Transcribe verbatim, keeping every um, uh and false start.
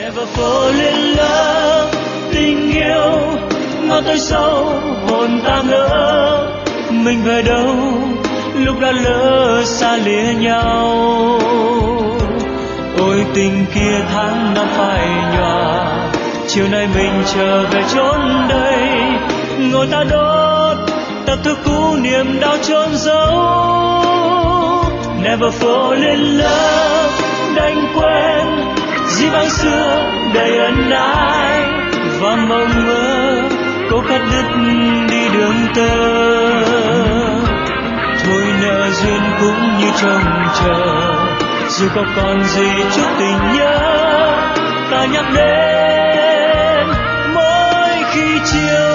Never fall in love, tình yêu ngọt tới sâu hồn ta ngỡ mình về đâu lúc đã lỡ xa lìa nhau. Ôi tình kia tháng năm phai nhòa, chiều nay mình trở về chốn đây, ngồi ta đốt tập thức cũ niềm đau chôn giấu. Never fall in love, đành quên dĩ vãng xưa đầy ân ái và mộng mơ cố cắt đứt đi đường tơ. Thôi nợ duyên cũng như trông chờ, dù có còn gì chút tình nhớ ta nhắc đến mỗi khi chiều